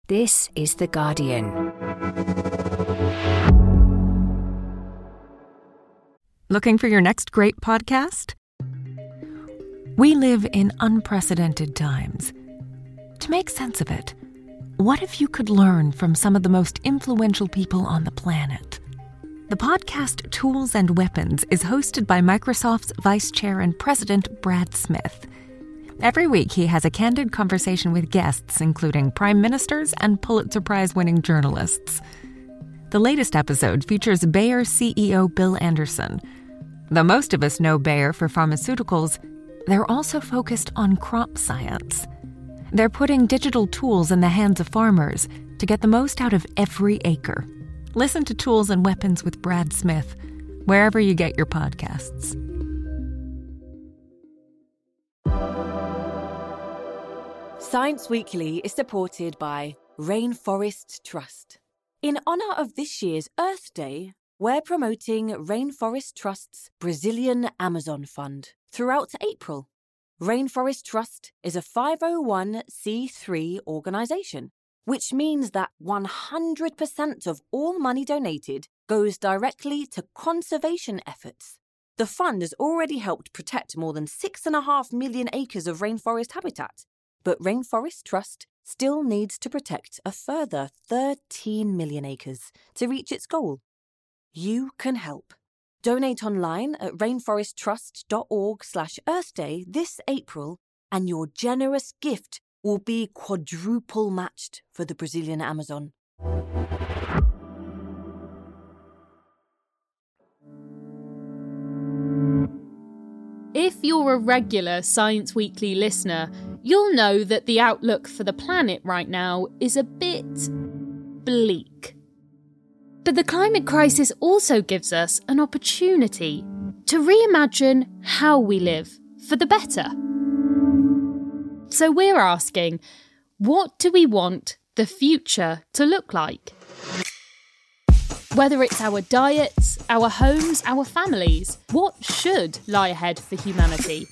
This is The Guardian. Looking for your next great podcast? We live in unprecedented times. To make sense of it, what if you could learn from some of the most influential people on the planet? The podcast Tools and Weapons is hosted by Microsoft's Vice Chair and President Brad Smith. Every week, he has a candid conversation with guests, including prime ministers and Pulitzer Prize-winning journalists. The latest episode features Bayer CEO Bill Anderson. Though most of us know Bayer for pharmaceuticals, they're also focused on crop science. They're putting digital tools in the hands of farmers to get the most out of every acre. Listen to Tools and Weapons with Brad Smith, wherever you get your podcasts. Science Weekly is supported by Rainforest Trust. In honour of this year's Earth Day, we're promoting Rainforest Trust's Brazilian Amazon Fund throughout April. Rainforest Trust is a 501c3 organisation, which means that 100% of all money donated goes directly to conservation efforts. The fund has already helped protect more than 6.5 million acres of rainforest habitat, but Rainforest Trust still needs to protect a further 13 million acres to reach its goal. You can help. Donate online at rainforesttrust.org/Earthday this April, and your generous gift will be quadruple matched for the Brazilian Amazon. If you're a regular Science Weekly listener, you'll know that the outlook for the planet right now is a bit bleak. But the climate crisis also gives us an opportunity to reimagine how we live for the better. So we're asking, what do we want the future to look like? Whether it's our diets, our homes, our families, what should lie ahead for humanity?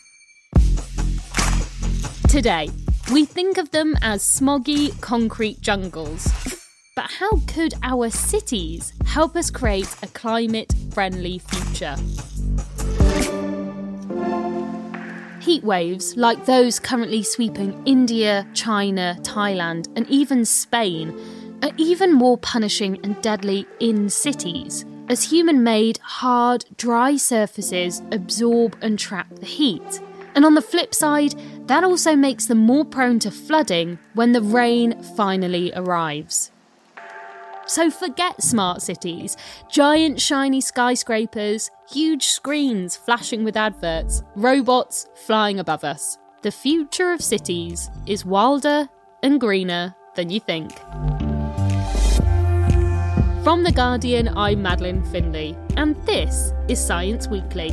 Today, we think of them as smoggy concrete jungles. But how could our cities help us create a climate-friendly future? Heat waves like those currently sweeping India, China, Thailand, and even Spain are even more punishing and deadly in cities, as human-made, hard, dry surfaces absorb and trap the heat. And on the flip side, that also makes them more prone to flooding when the rain finally arrives. So forget smart cities, giant shiny skyscrapers, huge screens flashing with adverts, robots flying above us. The future of cities is wilder and greener than you think. From The Guardian, I'm Madeleine Finlay, and this is Science Weekly.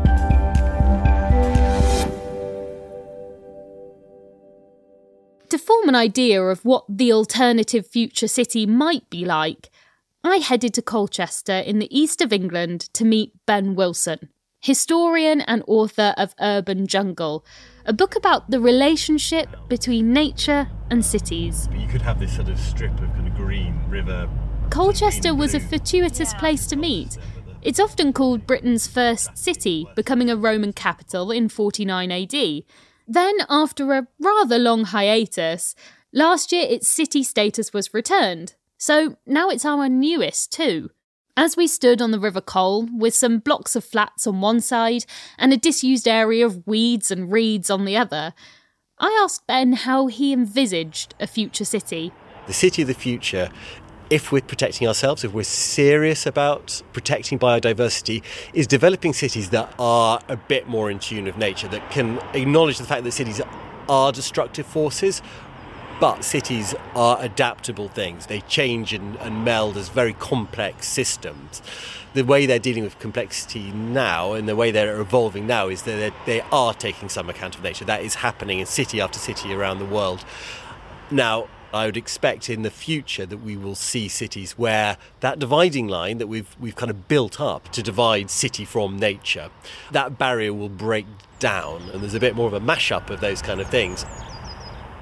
To form an idea of what the alternative future city might be like, I headed to Colchester in the east of England to meet Ben Wilson, historian and author of Urban Jungle, a book about the relationship between nature and cities. You could have this sort of strip of kind of green river. Colchester was a fortuitous place to meet. It's often called Britain's first city, becoming a Roman capital in 49 AD. Then, after a rather long hiatus, last year its city status was returned. So now it's our newest too. As we stood on the River Cole, with some blocks of flats on one side and a disused area of weeds and reeds on the other, I asked Ben how he envisaged a future city. The city of the future, if we're protecting ourselves, if we're serious about protecting biodiversity, is developing cities that are a bit more in tune with nature, that can acknowledge the fact that cities are destructive forces, but cities are adaptable things. They change and meld as very complex systems. The way they're dealing with complexity now and the way they're evolving now is that they are taking some account of nature. That is happening in city after city around the world. Now, I would expect in the future that we will see cities where that dividing line that we've kind of built up to divide city from nature, that barrier will break down and there's a bit more of a mashup of those kind of things.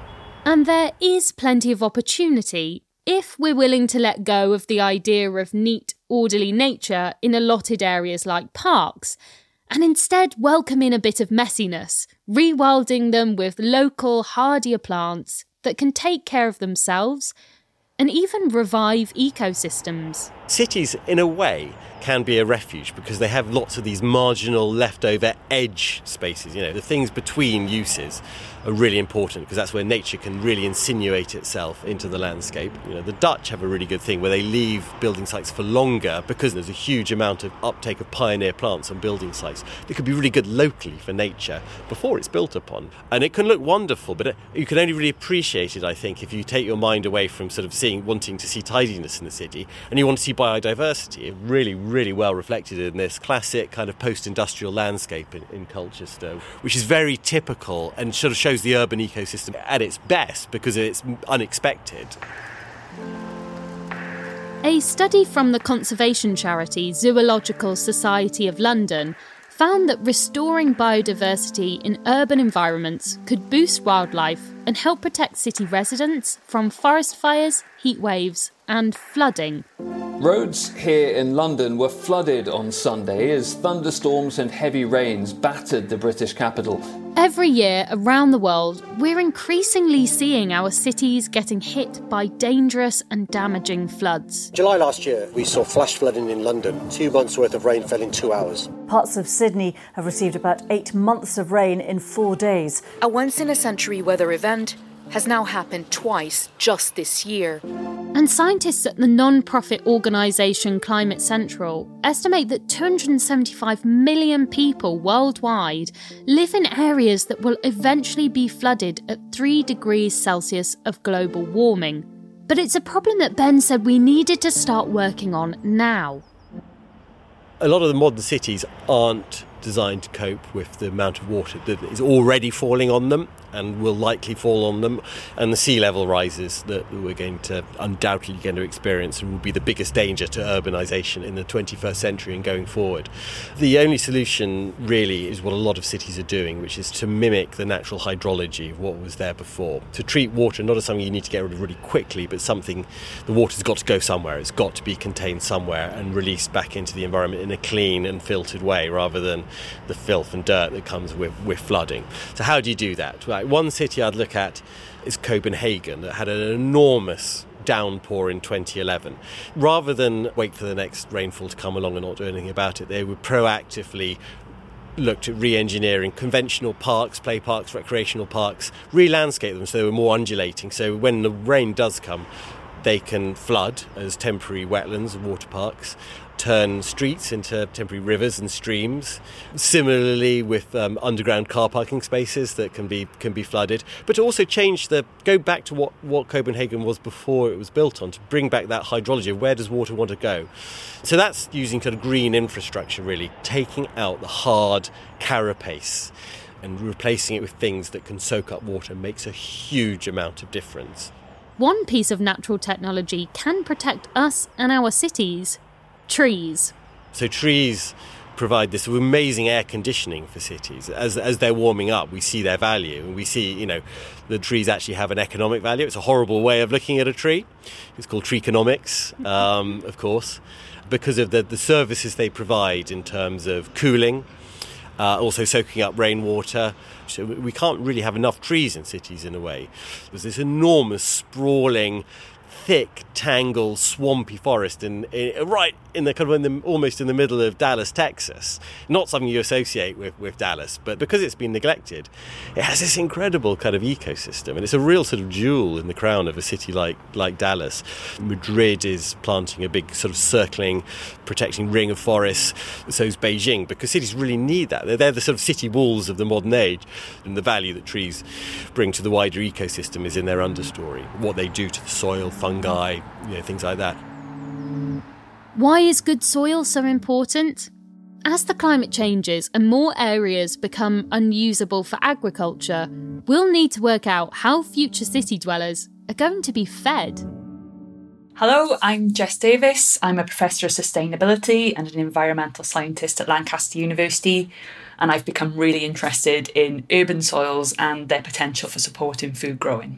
And there is plenty of opportunity if we're willing to let go of the idea of neat, orderly nature in allotted areas like parks, and instead welcome in a bit of messiness, rewilding them with local, hardier plants that can take care of themselves and even revive ecosystems. Cities, in a way, can be a refuge because they have lots of these marginal, leftover edge spaces. The things between uses are really important because that's where nature can really insinuate itself into the landscape. The Dutch have a really good thing where they leave building sites for longer because there's a huge amount of uptake of pioneer plants on building sites that could be really good locally for nature before it's built upon. And it can look wonderful, but you can only really appreciate it, I think, if you take your mind away from sort of wanting to see tidiness in the city and you want to see biodiversity. Really well reflected in this classic kind of post-industrial landscape in Colchester, which is very typical and sort of shows the urban ecosystem at its best because it's unexpected. A study from the conservation charity Zoological Society of London found that restoring biodiversity in urban environments could boost wildlife and help protect city residents from forest fires, heat waves and flooding. Roads here in London were flooded on Sunday as thunderstorms and heavy rains battered the British capital. Every year around the world, we're increasingly seeing our cities getting hit by dangerous and damaging floods. July last year, we saw flash flooding in London. 2 months' worth of rain fell in 2 hours. Parts of Sydney have received about 8 months of rain in 4 days. A once-in-a-century weather event has now happened twice just this year. And scientists at the non-profit organisation Climate Central estimate that 275 million people worldwide live in areas that will eventually be flooded at 3 degrees Celsius of global warming. But it's a problem that Ben said we needed to start working on now. A lot of the modern cities aren't designed to cope with the amount of water that is already falling on them and will likely fall on them, and the sea level rises that we're undoubtedly going to experience and will be the biggest danger to urbanisation in the 21st century and going forward. The only solution really is what a lot of cities are doing, which is to mimic the natural hydrology of what was there before. To treat water not as something you need to get rid of really quickly, but something, the water's got to go somewhere, it's got to be contained somewhere and released back into the environment in a clean and filtered way rather than the filth and dirt that comes with flooding. So how do you do that? Right, one city I'd look at is Copenhagen, that had an enormous downpour in 2011. Rather than wait for the next rainfall to come along and not do anything about it, they would proactively looked at re-engineering conventional parks, play parks, recreational parks, re-landscape them so they were more undulating. So when the rain does come, they can flood as temporary wetlands and water parks, turn streets into temporary rivers and streams. Similarly with underground car parking spaces that can be flooded, but to also go back to what Copenhagen was before it was built on, to bring back that hydrology of where does water want to go. So that's using kind of green infrastructure, really taking out the hard carapace and replacing it with things that can soak up water makes a huge amount of difference. One piece of natural technology can protect us and our cities: trees. So trees provide this amazing air conditioning for cities. As they're warming up, we see their value, and we see, the trees actually have an economic value. It's a horrible way of looking at a tree. It's called treeconomics, of course, because of the services they provide in terms of cooling, also soaking up rainwater. So we can't really have enough trees in cities in a way. There's this enormous, sprawling, thick, tangled, swampy forest right in the almost in the middle of Dallas, Texas. Not something you associate with Dallas, but because it's been neglected, it has this incredible kind of ecosystem, and it's a real sort of jewel in the crown of a city like Dallas. Madrid is planting a big sort of circling, protecting ring of forests. So is Beijing, because cities really need that. They're the sort of city walls of the modern age, and the value that trees bring to the wider ecosystem is in their understory. What they do to the soil, fungi, things like that. Why is good soil so important? As the climate changes and more areas become unusable for agriculture, we'll need to work out how future city dwellers are going to be fed. Hello, I'm Jess Davis. I'm a Professor of Sustainability and an environmental scientist at Lancaster University, and I've become really interested in urban soils and their potential for supporting food growing.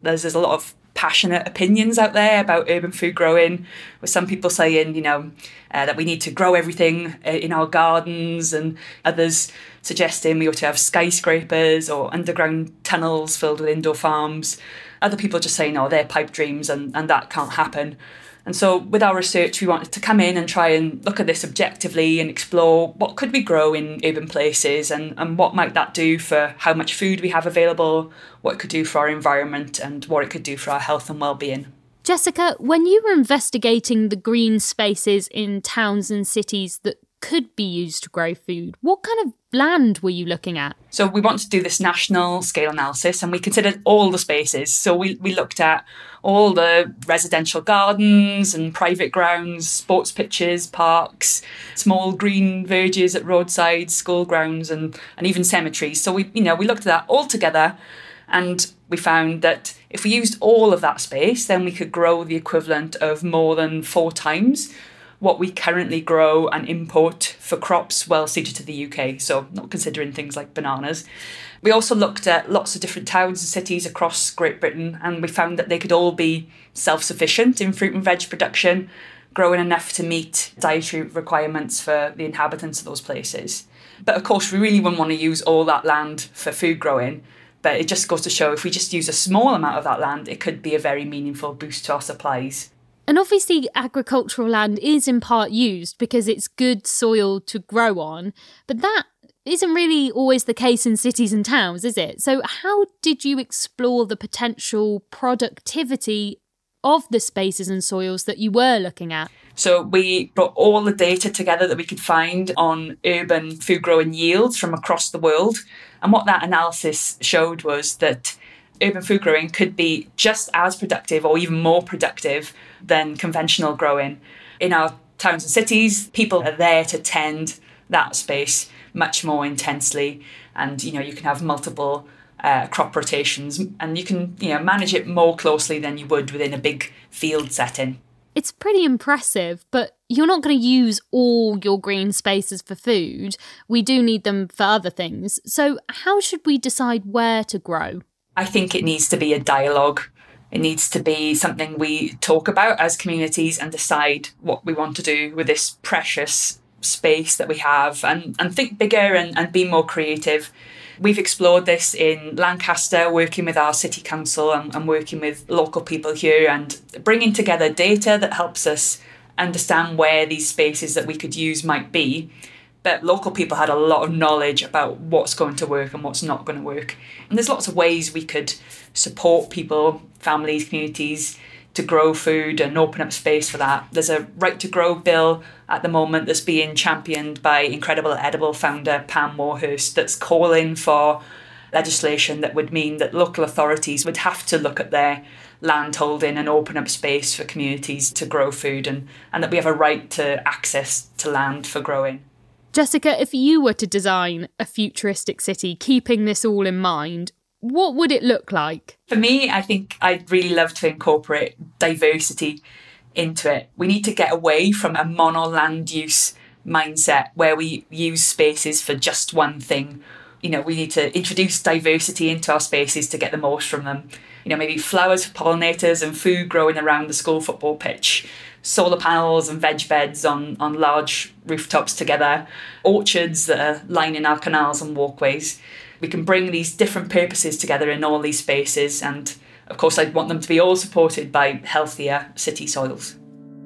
There's a lot of passionate opinions out there about urban food growing, with some people saying, that we need to grow everything in our gardens, and others suggesting we ought to have skyscrapers or underground tunnels filled with indoor farms. Other people just saying, no, they're pipe dreams and that can't happen. And so with our research, we wanted to come in and try and look at this objectively and explore what could we grow in urban places, and what might that do for how much food we have available, what it could do for our environment, and what it could do for our health and well-being. Jessica, when you were investigating the green spaces in towns and cities that could be used to grow food, what kind of land were you looking at? So we wanted to do this national scale analysis, and we considered all the spaces. So we looked at all the residential gardens and private grounds, sports pitches, parks, small green verges at roadsides, school grounds, and even cemeteries. So we looked at that all together, and we found that if we used all of that space, then we could grow the equivalent of more than 4 times what we currently grow and import for crops well suited to the UK, so not considering things like bananas. We also looked at lots of different towns and cities across Great Britain, and we found that they could all be self-sufficient in fruit and veg production, growing enough to meet dietary requirements for the inhabitants of those places. But of course, we really wouldn't want to use all that land for food growing, but it just goes to show if we just use a small amount of that land, it could be a very meaningful boost to our supplies. And obviously agricultural land is in part used because it's good soil to grow on, but that isn't really always the case in cities and towns, is it? So how did you explore the potential productivity of the spaces and soils that you were looking at? So we brought all the data together that we could find on urban food growing yields from across the world. And what that analysis showed was that urban food growing could be just as productive or even more productive than conventional growing. In our towns and cities, people are there to tend that space much more intensely, and you can have multiple crop rotations, and you can manage it more closely than you would within a big field setting. It's pretty impressive, but you're not going to use all your green spaces for food. We do need them for other things. So how should we decide where to grow? I think it needs to be a dialogue. It needs to be something we talk about as communities and decide what we want to do with this precious space that we have, and think bigger and be more creative. We've explored this in Lancaster, working with our city council and working with local people here and bringing together data that helps us understand where these spaces that we could use might be. But local people had a lot of knowledge about what's going to work and what's not going to work. And there's lots of ways we could support people, families, communities to grow food and open up space for that. There's a Right to Grow bill at the moment that's being championed by Incredible Edible founder Pam Warhurst that's calling for legislation that would mean that local authorities would have to look at their land holding and open up space for communities to grow food, and that we have a right to access to land for growing. Jessica, if you were to design a futuristic city, keeping this all in mind, what would it look like? For me, I think I'd really love to incorporate diversity into it. We need to get away from a mono land use mindset where we use spaces for just one thing. We need to introduce diversity into our spaces to get the most from them. Maybe flowers for pollinators and food growing around the school football pitch, solar panels and veg beds on large rooftops together, orchards that are lining our canals and walkways. We can bring these different purposes together in all these spaces, and of course I'd want them to be all supported by healthier city soils.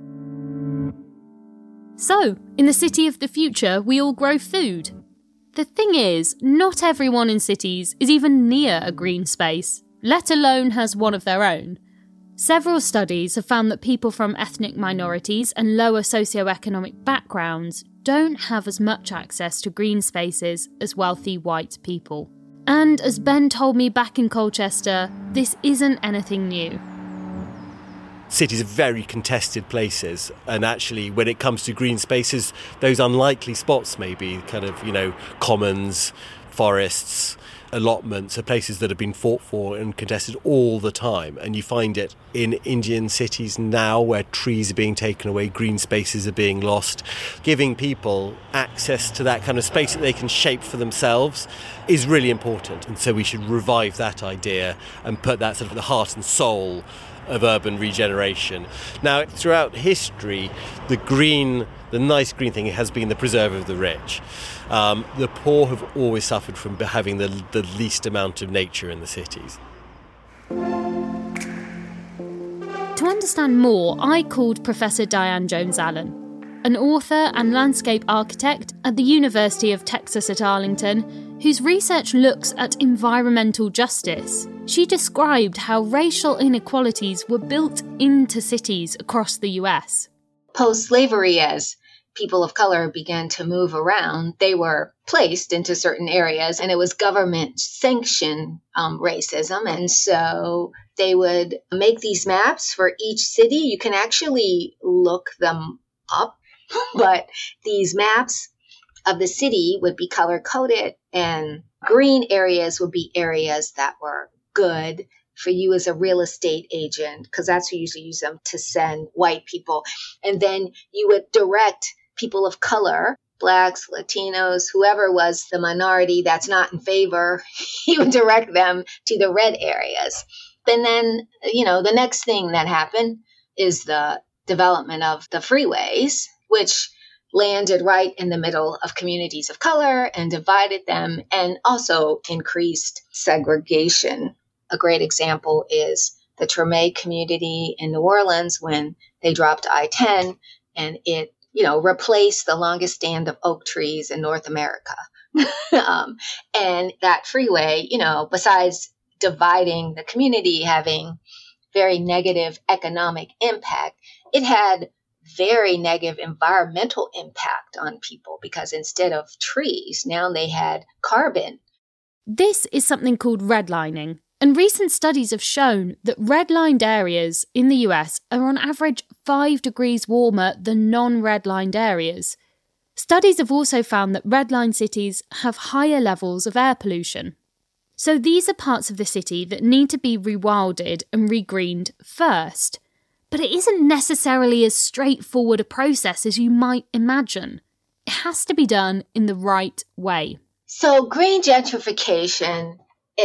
So, in the city of the future, we all grow food. The thing is, not everyone in cities is even near a green space, let alone has one of their own. Several studies have found that people from ethnic minorities and lower socioeconomic backgrounds don't have as much access to green spaces as wealthy white people. And as Ben told me back in Colchester, this isn't anything new. Cities are very contested places, and actually when it comes to green spaces, those unlikely spots maybe kind of, commons, forests, allotments are places that have been fought for and contested all the time. And you find it in Indian cities now, where trees are being taken away, green spaces are being lost. Giving people access to that kind of space that they can shape for themselves is really important. And so we should revive that idea and put that sort of at the heart and soul of urban regeneration. Now, throughout history, the nice green thing has been the preserve of the rich. The poor have always suffered from having the least amount of nature in the cities. To understand more, I called Professor Diane Jones-Allen, an author and landscape architect at the University of Texas at Arlington, whose research looks at environmental justice. She described how racial inequalities were built into cities across the US. Post-slavery, as people of color began to move around, they were placed into certain areas, and it was government-sanctioned racism. And so they would make these maps for each city. You can actually look them up, but these maps of the city would be color-coded, and green areas would be areas that were good for you as a real estate agent, because that's who usually use them to send white people. And then you would direct people of color, Blacks, Latinos, whoever was the minority that's not in favor, you would direct them to the red areas. And then, the next thing that happened is the development of the freeways, which landed right in the middle of communities of color and divided them, and also increased segregation. A great example is the Treme community in New Orleans when they dropped I-10, and it, replaced the longest stand of oak trees in North America. And that freeway, besides dividing the community, having very negative economic impact, it had very negative environmental impact on people, because instead of trees, now they had carbon. This is something called redlining, and recent studies have shown that redlined areas in the US are on average 5 degrees warmer than non-redlined areas. Studies have also found that redlined cities have higher levels of air pollution. So these are parts of the city that need to be rewilded and regreened first. But it isn't necessarily as straightforward a process as you might imagine. It has to be done in the right way. So green gentrification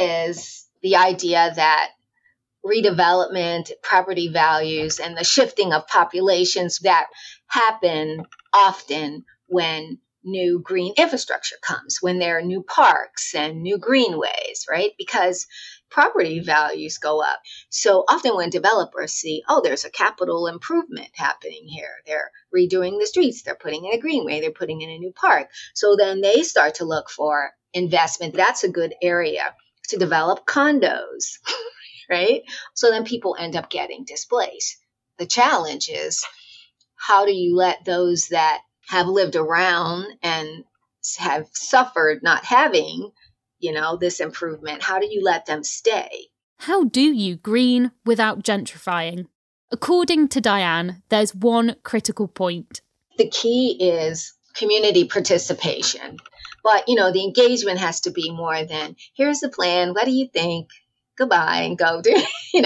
is the idea that redevelopment, property values, and the shifting of populations that happen often when new green infrastructure comes, when there are new parks and new greenways, right? Because property values go up. So often when developers see, there's a capital improvement happening here, they're redoing the streets, they're putting in a greenway, they're putting in a new park. So then they start to look for investment. That's a good area to develop condos, right? So then people end up getting displaced. The challenge is, how do you let those that have lived around and have suffered not having, this improvement, how do you let them stay? How do you green without gentrifying? According to Diane, there's one critical point. The key is community participation. But, the engagement has to be more than, here's the plan, what do you think? Goodbye, and go do,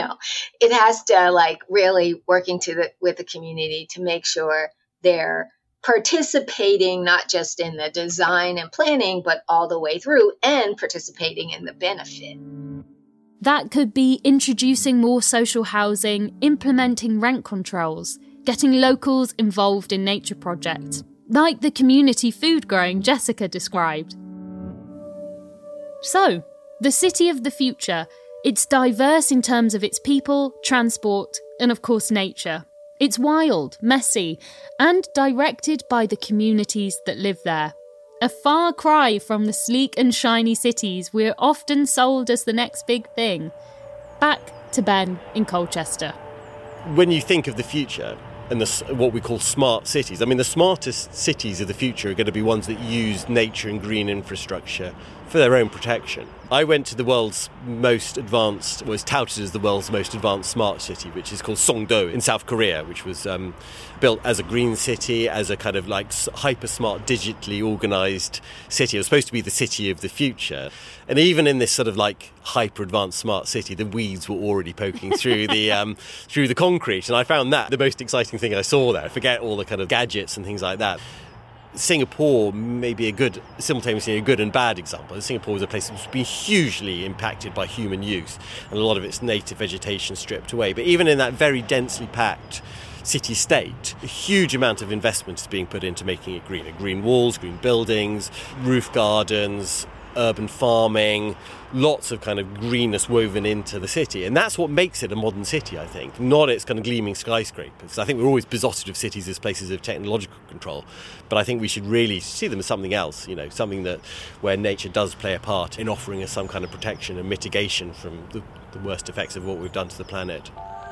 It has to really working with the community to make sure they're participating not just in the design and planning, but all the way through, and participating in the benefit. That could be introducing more social housing, implementing rent controls, getting locals involved in nature projects, like the community food growing Jessica described. So, the city of the future, it's diverse in terms of its people, transport, and of course nature. It's wild, messy, and directed by the communities that live there. A far cry from the sleek and shiny cities we're often sold as the next big thing. Back to Ben in Colchester. When you think of the future and what we call smart cities, the smartest cities of the future are going to be ones that use nature and green infrastructure for their own protection. I went to the world's most advanced, was touted as the world's most advanced smart city, which is called Songdo in South Korea, which was built as a green city, as a kind of like hyper-smart, digitally organised city. It was supposed to be the city of the future. And even in this sort of like hyper-advanced smart city, the weeds were already poking through the concrete. And I found that the most exciting thing I saw there. Forget all the kind of gadgets and things like that. Singapore may be simultaneously a good and bad example. Singapore was a place that's been hugely impacted by human use and a lot of its native vegetation stripped away. But even in that very densely packed city-state, a huge amount of investment is being put into making it greener. Green walls, green buildings, roof gardens, urban farming, lots of kind of greenness woven into the city. And that's what makes it a modern city, I think, not its kind of gleaming skyscrapers. I think we're always besotted of cities as places of technological control, but I think we should really see them as something else, something that where nature does play a part in offering us some kind of protection and mitigation from the worst effects of what we've done to the planet.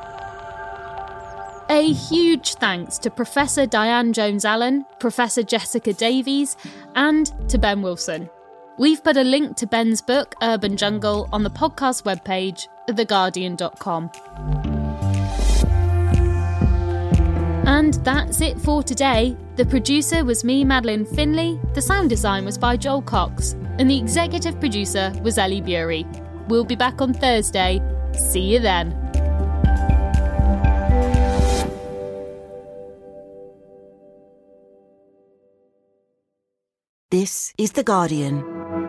A huge thanks to Professor Diane Jones-Allen, Professor Jessica Davies, and to Ben Wilson. We've put a link to Ben's book, Urban Jungle, on the podcast webpage at theguardian.com. And that's it for today. The producer was me, Madeline Finlay, the sound design was by Joel Cox, and the executive producer was Ellie Bury. We'll be back on Thursday. See you then. This is The Guardian.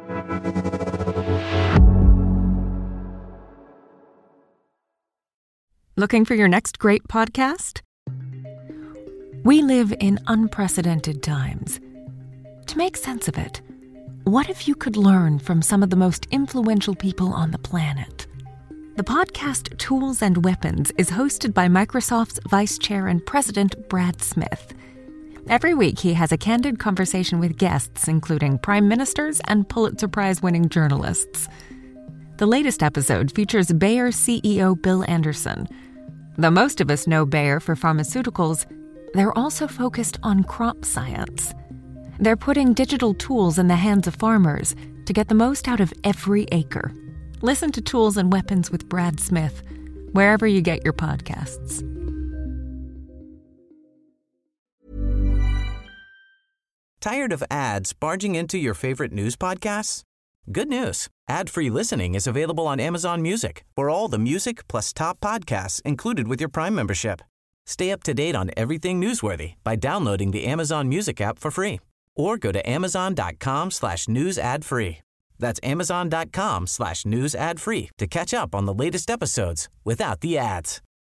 Looking for your next great podcast? We live in unprecedented times. To make sense of it, what if you could learn from some of the most influential people on the planet? The podcast Tools and Weapons is hosted by Microsoft's Vice Chair and President Brad Smith. Every week, he has a candid conversation with guests, including prime ministers and Pulitzer Prize-winning journalists. The latest episode features Bayer CEO Bill Anderson. Though most of us know Bayer for pharmaceuticals, they're also focused on crop science. They're putting digital tools in the hands of farmers to get the most out of every acre. Listen to Tools and Weapons with Brad Smith, wherever you get your podcasts. Tired of ads barging into your favorite news podcasts? Good news. Ad-free listening is available on Amazon Music for all the music plus top podcasts included with your Prime membership. Stay up to date on everything newsworthy by downloading the Amazon Music app for free or go to amazon.com/news ad free. That's amazon.com/news ad free to catch up on the latest episodes without the ads.